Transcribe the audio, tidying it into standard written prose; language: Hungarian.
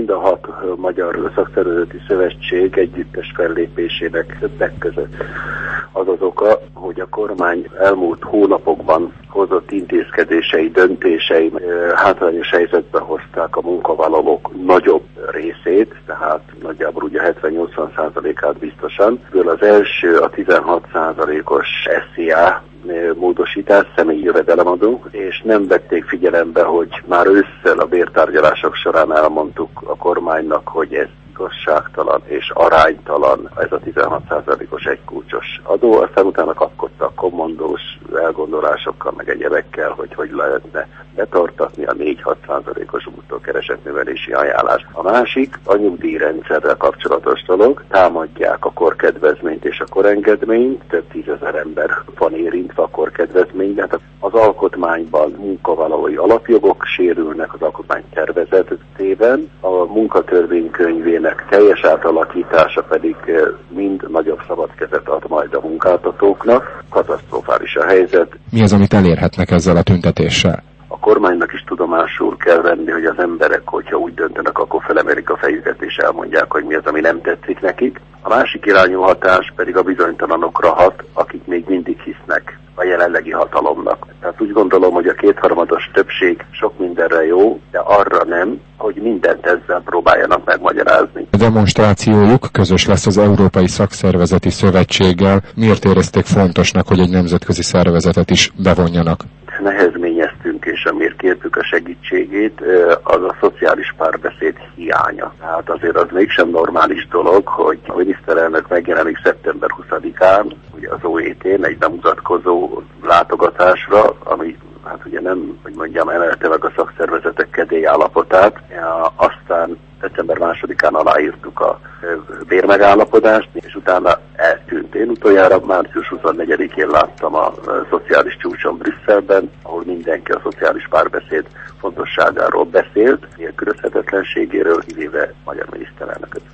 mind a 6 magyar szakszervezeti szövetség együttes fellépésének többek között az az oka, hogy a kormány elmúlt hónapokban hozott intézkedései, döntései hátrányos helyzetbe hozták a munkavállalók nagyobb részét, tehát nagyjából ugye 70-80%-át biztosan. Az első a 16%-os SZIA módosítás, személyi jövedelemadó, és nem vették figyelembe, hogy már ősszel a bértárgyalások során elmondtuk a kormánynak, hogy ez igazságtalan és aránytalan ez a 16%-os egykulcsos adó, aztán utána kapkodtak kommandós elgondolásokkal, meg egyebekkel, hogy lehetne betartatni a 4-6%-os bruttó-keresetnövelési ajánlást. A másik a nyugdíjrendszerrel kapcsolatos dolog, támadják a korkedvezményt és a korengedményt, több 10 000 ember van érintve a korkedvezményben, tehát az alkotmányban munkavállalói alapjogok sérülnek az alkotmány tervezetében, a munkatörvénykönyvének teljes átalakítása pedig mind nagyobb szabad kezet ad majd a munkáltatóknak. Katasztrofális a helyzet. Mi az, amit elérhetnek ezzel a tüntetéssel? A kormánynak is tudomásul kell venni, hogy az emberek, hogyha úgy döntenek, akkor felemelik a fejüket és elmondják, hogy mi az, ami nem tetszik nekik. A másik irányú hatás pedig a bizonytalanokra hat, akik még mindig hisznek a jelenlegi hatalomnak. Tehát úgy gondolom, hogy a 2/3 többség sok mindenre jó, de arra nem, hogy mindent ezzel próbáljanak megmagyarázni. A demonstrációjuk közös lesz az Európai Szakszervezeti Szövetséggel. Miért érezték fontosnak, hogy egy nemzetközi szervezetet is bevonjanak? Nehezményeztünk, és amiért kértük a segítségét, az a szociális párbeszéd hiánya. Tehát azért az mégsem normális dolog, hogy a miniszterelnök megjelenik szeptember 20-án, ugye az OET-n egy bemutatkozó látogatásra, ami hát ugye nem, hogy mondjam, emelte meg a szakszervezetek kedély állapotát, aztán december 2-án aláírtuk a bérmegállapodást, és utána eltűnt. Én utoljára március 24-én láttam a szociális csúcson Brüsszelben, ahol mindenki a szociális párbeszéd fontosságáról beszélt, nélkülözhetetlenségéről, kivéve magyar miniszterelnököt.